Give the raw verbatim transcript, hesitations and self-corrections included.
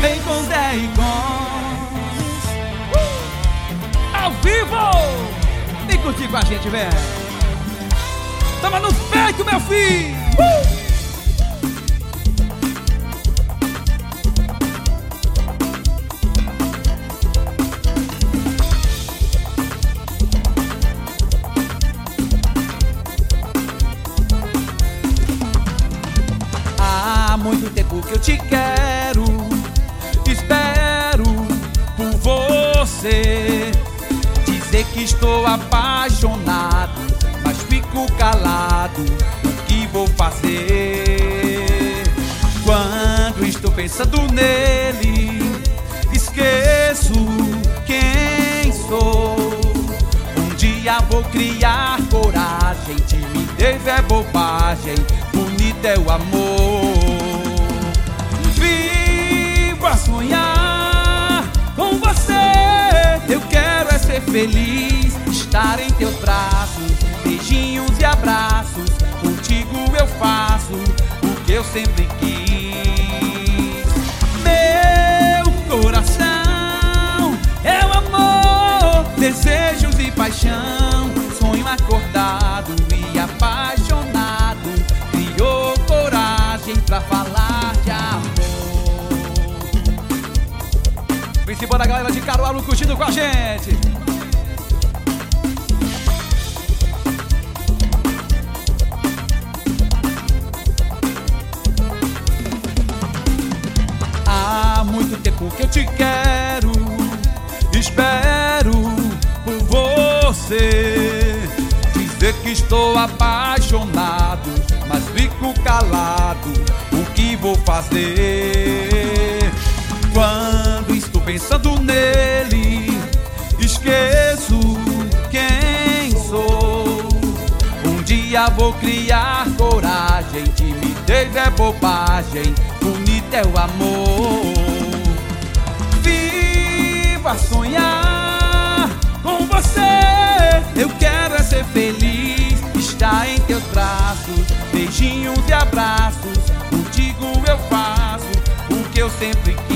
vem com Zé e Gomes. uh! Ao vivo! Vem curtir com a gente, velho. Tamo no peito, meu filho. uh! Há muito tempo que eu te quero, espero por você. Dizer que estou apaixonado, mas fico calado, o que vou fazer? Quando estou pensando nele, esqueço quem sou. Um dia vou criar coragem, timidez é bobagem, bonito é o amor. Vivo a sonhar com você, eu quero é ser feliz, estar em teus braços, beijinhos e abraços, contigo eu faço o que eu sempre quis. Meu coração é o amor, desejos e paixão, sonho acordado e apaixonado, criou coragem pra falar de amor. Principal da galera de Caruaru curtindo com a gente. Há muito tempo que eu te quero, espero por você. Dizer que estou apaixonado, mas fico calado, o que vou fazer? Quando estou pensando nele, esqueço quem sou. Um dia vou criar coragem, timidez é bobagem, bonito é o amor. Vivo a sonhar com você, eu quero é ser feliz, estar em teus braços, beijinhos e abraços, contigo eu faço o que eu sempre quis.